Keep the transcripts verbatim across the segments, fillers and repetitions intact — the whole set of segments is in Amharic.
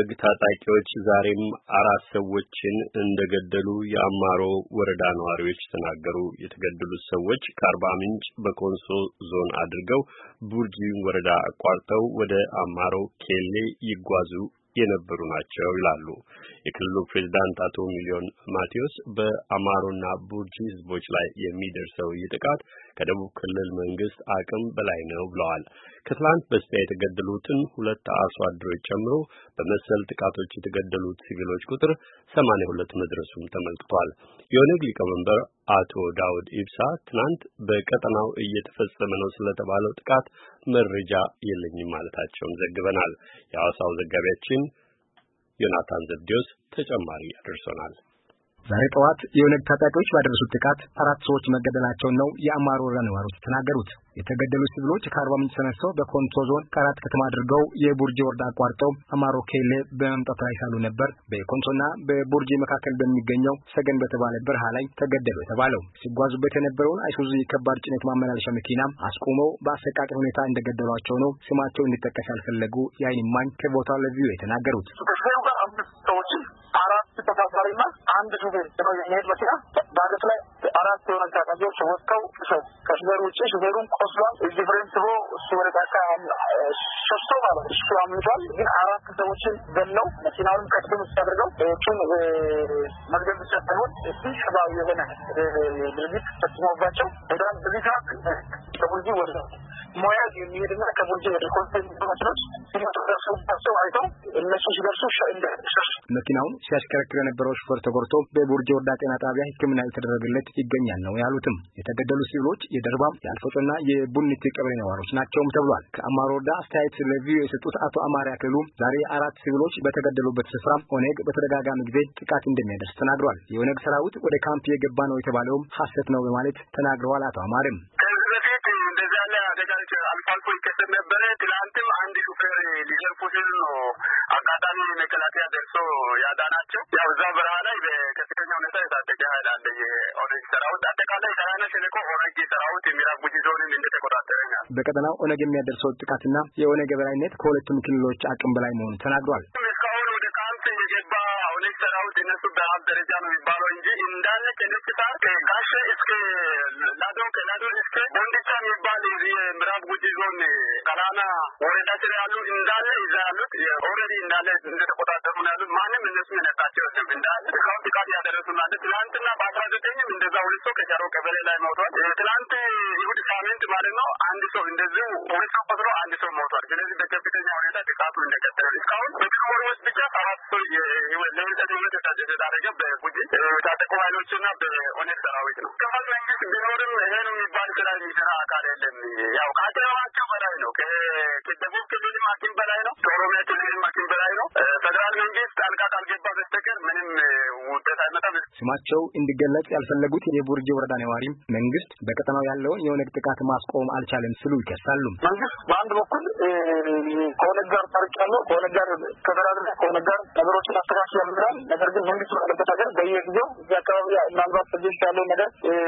የኦነግ ታጣቂዎች ዛሬም አራት ሰዎችን እንደገደሉ የአማሮ ወረዳ ነዋሪዎች ተናገሩ። የተገደሉት ሰዎች ከአርባ ምንጭ በኮንሶ ዞን አድርገው ቡርጂ ወረዳ አቋርጠው ወደ አማሮ ኬሌ ይጓዙ የነበሩ ናቸው ይላሉ። የክልሉ ፕሬዝዳንት አቶ ሚሊዮን ማቴዎስ በአማሮና ቡርጂ ህዝቦች ላይ የሚደርሰው ጥቃት ከደቡብ ክልል መንግስት አቅም በላይ ነው ብለዋል። ከትላንት በስቲያ የተገደሉትን ሁለት አርሶ አደሮች ጨምሮ በመሰል ጥቃቶች የተገደሉት ሲቪሎች ቁጥር ሰማንያ ሁለት መድረሱም ተመልክቷል። የኦነግ ሊቀመንበር አቶ ዳውድ ኢብሳ ትናንት በቀጠናው እየተፈጸመ ነው ስለተባለው ጥቃት መረጃ የለኝም ማለታቸውን ዘግበናል። የሐዋሳው ዘጋቢያችን ዮናታን ዘብዲዮስ ተጨማሪ አድርሶናል። ዛሬ ጠዋት የኦነግ ታጣቂዎች ባደረሱት ጥቃት አራት ሰዎች መገደላቸውን ነው የአማሮ ወረዳ ነዋሪዎች ተናገሩት። የተገደሉት ሲቪሎች ከአርባ ምንጭ ተነስተው በኮንሶ ዞን ከአራት ከተማ አድርገው የቡርጂ ወረዳ አቋርጠው አማሮ ኬሌ በመምጣት ላይ ሳሉ ነበር በኮንሶና በቡርጂ መካከል በሚገኘው ሰገን በተባለ በረሃ ላይ ተገደሉ የተባለው። ሲጓዙበት የነበረውን አይሱዙ ከባድ ጭነት ማመላለሻ መኪና አስቆመው በአሰቃቂ ሁኔታ እንደገደሏቸው ነው ስማቸው እንዲጠቀስ ያልፈለጉ የዓይን እማኝ ከቦታው ለቪኦኤ የተናገሩት። ተሳፋሪና አንድ ሹፌር ነው የሚሄድ መኪና ባለፈ ላይ አራት የሆነ ታጣቂዎች ወጥተው ከሹፌሩ ውጪ ሹፌሩን ቆስሏል። እዚህ ፍሬም ስቦ እሱ ወደ ጫካ ሸሽቶ ማለት እሱ አምልጧል። ግን አራት ሰዎችን ገለው መኪናውን ከጥቅም ውስጥ አድርገው እሱን መግደል ብቻ ሳይሆን እዚህ ሰብአዊ የሆነ ድርጊት ፈጽሞባቸው ወዳን በዚህ ሰዓት ከቡርጂ ወደ ሞያዝ የሚሄድና ከቡርጂ ወደ ኮንሰል መስሎች ሲመጡቸው አይተው እነሱ ሲደርሱ መኪናውን ሲያሽከረክር የነበረው ሹፌር ተጎድቶ በቡርጂ ወረዳ ጤና ጣቢያ ሕክምና የተደረገለት ይገኛል ነው ያሉትም። የተገደሉ ሲቪሎች የደርባ የአልፎጮና የቡኒቲ ቀበሌ ነዋሪዎች ናቸውም ተብሏል። ከአማሮ ወረዳ አስተያየት ለቪኦኤ የሰጡት አቶ አማሪያ ክሉ ዛሬ አራት ሲቪሎች በተገደሉበት ስፍራ ኦነግ በተደጋጋሚ ጊዜ ጥቃት እንደሚያደርስ ተናግሯል። የኦነግ ሰራዊት ወደ ካምፕ የገባ ነው የተባለውም ሐሰት ነው በማለት ተናግረዋል። አቶ አማሪም አልፎ ይከሰት ነበረ። ትላንትም አንድ ሹፌር ሊዘርፉ ሲል ነው አጋጣሚ መከላከያ ደርሶ ያዳናቸው። ያው እዛ በረሃ ላይ በከፍተኛ ሁኔታ የታጠቀ ኃይል አለ። የኦነግ ሰራዊት አጠቃላይ ሰራና ሸለቆ ኦነግ ሰራዊት የሚራቅ ቡርጂ ዞንን እንደተቆጣጠረኛል። በቀጠናው ኦነግ የሚያደርሰው ጥቃትና የኦነግ የበላይነት ከሁለቱም ክልሎች አቅም በላይ መሆኑን ተናግሯል። እስካሁን ወደ ካምፕ የገባ ኦነግ ሰራዊት እነሱ በአብ ደረጃ ነው የሚባለው እንጂ እንዳለ ከነስታ ከጋሸ እስከ ላዶ ከላዶ እስከ ቦንዲቻ የሚባል የምዕራብ ቡርጂ ዞን ቀላና ወረዳ ስር ያሉ እንዳለ ይዛ ያሉት ኦልሬዲ እንዳለ እንደተቆጣጠሩ ነው ያሉት። ማንም እነሱ የነጣቸው የለም። እንዳለ እስካሁን ጥቃት ያደረሱ ናቸው። ትናንትና በአስራ ዘጠኝም እንደዛ ሁለት ሰው ከቻሮ ቀበሌ ላይ ሞቷል። ትናንት ይሁድ ሳምንት ማለት ነው አንድ ሰው እንደዚሁ ሁለት ሰው ቆስሎ አንድ ሰው ሞቷል። ስለዚህ በከፍተኛ ሁኔታ ጥቃቱ እንደቀጠለ እስካሁን በጥቅሞር ውስጥ ብቻ አራት ሰው ለህይወት የተዳረገ በቡርጂ ታጠቁ ኃይሎችና በኦነግ ሰራዊት ነው። ከፋል መንግስት ቢኖርም ይሄ ነው የሚባል ስራ የሚሰራ አካል የለም። ያው ከአቅማቸው በላይ ነው። ከደቡብ ክልል አቅም በላይ ነው። ከኦሮሚያ ክልል አቅም በላይ ነው። ፌደራል መንግስት ጣልቃ ካልገባ በስተቀር ምንም ውጤት አይመጣም። ስማቸው እንዲገለጽ ያልፈለጉት የቡርጂ ወረዳ ነዋሪም መንግስት በቀጠናው ያለውን የኦነግ ጥቃት ማስቆም አልቻለም ሲሉ ይከሳሉ። መንግስት በአንድ በኩል ከኦነግ ጋር ታርቅ ያለው ከኦነግ ጋር ተደራድሮ ከኦነግ ጋር ነገሮችን አስተካክሎ ያምራል። ነገር ግን መንግስት ባለበት ሀገር በየጊዜው እዚህ አካባቢ ምናልባት በዚህ ያለው ነገር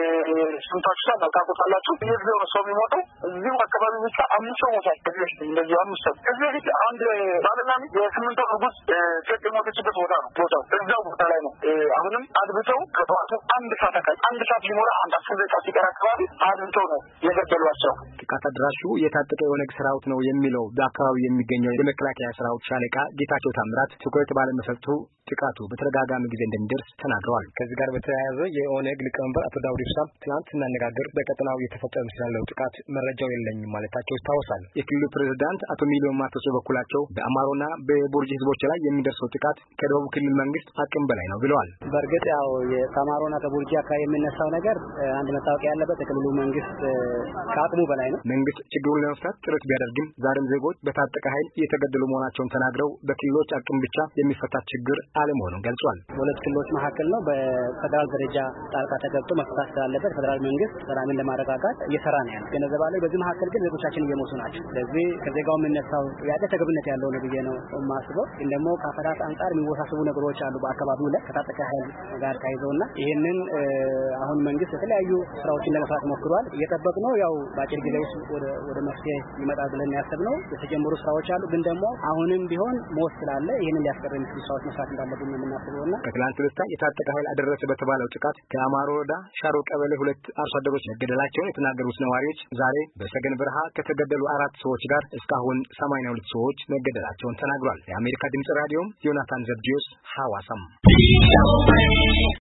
ስንታችኋል ታውቁታላችሁ። በየጊዜው ነው ሰው የሚሞተው። እዚሁ አካባቢ ብቻ አምስት ሰው ሞቷል። ከዚህ እንደዚህ አምስት ሰው ከዚህ በፊት አንድ ባልና ሚስት የስምንት ወር ጉዝ ሴት የሞተችበት ቦታ ነው። ቦታው እዛው ቦታ ላይ ነው። አሁንም አድብተው ከጠዋቱ አንድ ሰዓት አካባቢ አንድ ሰዓት ሊሞላ አንድ አስር ደቂቃ ሲቀር አካባቢ አድብተው ነው የገደሏቸው። ጥቃት አድራሹ የታጠቀ የኦነግ ሰራዊት ነው የሚለው በአካባቢ የሚገኘው የመከላከያ ሰራዊት ሻለቃ ጌታቸው ታምራት ትኩረት ባለመሰጠቱ ጥቃቱ በተደጋጋሚ ጊዜ እንደሚደርስ ተናግረዋል። ከዚህ ጋር በተያያዘ የኦነግ ሊቀመንበር አቶ ዳውድ ኢብሳ ትናንት ስናነጋገር በቀጠናው የተፈጸመ ስላለው ጥቃት መረጃው የለኝም ማለታቸው ይታወሳል። የክልሉ ፕሬዝዳንት አቶ ሚሊዮን ማቴዎስ በኩላቸው በአማሮና በቡርጂ ህዝቦች ላይ የሚደርሰው ጥቃት ከደቡብ ክልል መንግስት አቅም በላይ ነው ብለዋል። በእርግጥ ያው የአማሮና ከቡርጂ አካባቢ የሚነሳው ነገር አንድ መታወቂያ ያለበት የክልሉ መንግስት ከአቅሙ በላይ ነው። መንግስት ችግሩን ለመፍታት ጥረት ቢያደርግም ዛሬም ዜጎች በታጠቀ ኃይል እየተገደሉ መሆናቸውን ተናግረው በክልሎች አቅም ብቻ የሚፈታ ችግር አለመሆኑን ገልጿል። በሁለት ክልሎች መካከል ነው በፌደራል ደረጃ ጣልቃ ተገብቶ መፍታት ስላለበት ፌደራል መንግስት ሰላምን ለማረጋጋት እየሰራ ነው ያለው። ገነዘባለሁ በዚህ መካከል ግን ዜጎቻችን እየሞቱ ናቸው። ስለዚህ ከዜጋው የሚነሳው ጥያቄ ተገብነት ያለው ነው ብዬ ነው የማስበው። ግን ደግሞ ከአፈታት አንጻር የሚወሳሰቡ ነገሮች አሉ በአካባቢው ላይ ከታጠቀ ኃይል ጋር ተያይዘውና ይሄንን አሁን መንግስት የተለያዩ ስራዎችን ለመስራት ሞክሯል። እየጠበቅነው ያው በአጭር ጊዜ ውስጥ ወደ ወደ መፍትሄ ይመጣል ብለን ያሰብነው የተጀመሩ ስራዎች አሉ። ግን ደግሞ አሁንም ቢሆን ሞት ስላለ ይሄንን ሊያስቀር የሚችሉ ስራዎች መስራት እንዳለብን ነው የምናስበውና ከትላንት በስቲያ የታጠቀ ኃይል አደረሰ በተባለው ጥቃት ከአማሮ ወረዳ ሻሮ ቀበሌ ሁለት አርሶ አደሮች መገደላቸውን የተናገሩት ነዋሪዎች ዛሬ በሰገን በረሃ ከተገደሉ አራት ሰዎች ጋር እስካሁን ሰማንያ ሁለት ሰዎች መገደላቸውን ተናግሯል። የአሜሪካ ድምጽ ራዲዮም ዮናታን ዘብዲዮስ ሐዋሳም